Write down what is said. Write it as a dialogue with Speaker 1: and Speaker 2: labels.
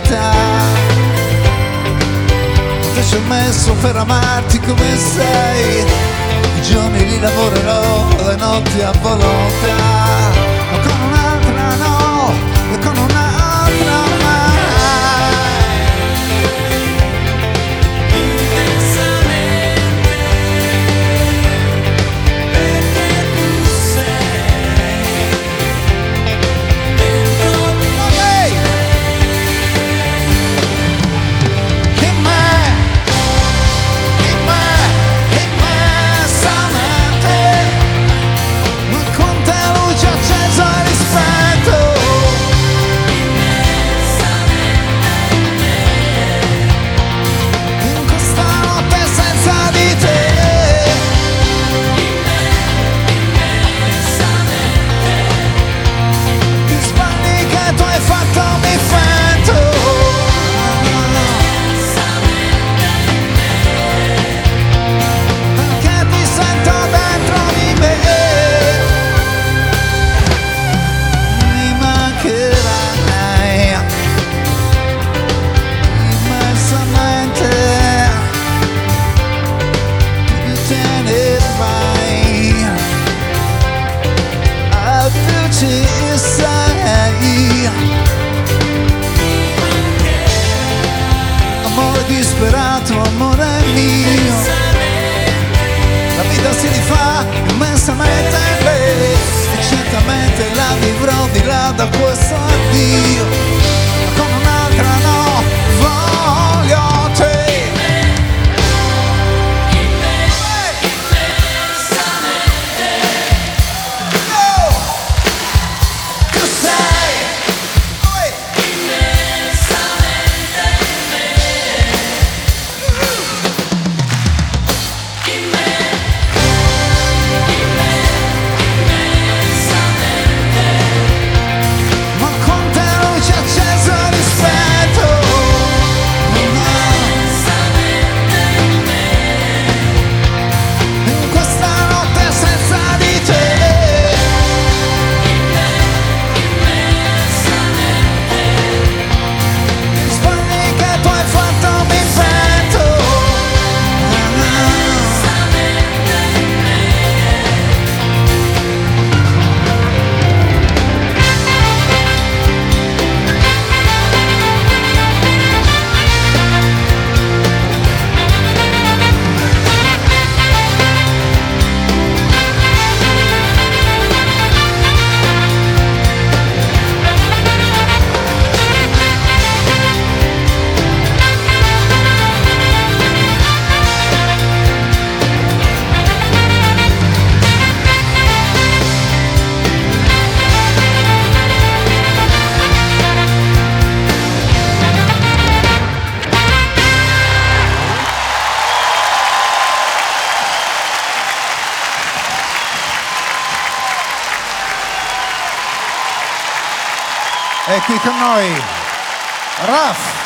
Speaker 1: vita. Te ci ho messo per amarti come sei, i giorni li lavorerò, le notti a volontà, ma con un'altra no, e con un'altra mai. Amore disperato, amore mio, la vita si rifà immensamente e certamente la vivrò di là da questo addio, ma con un'altra no, voglio te. È qui con noi Raf.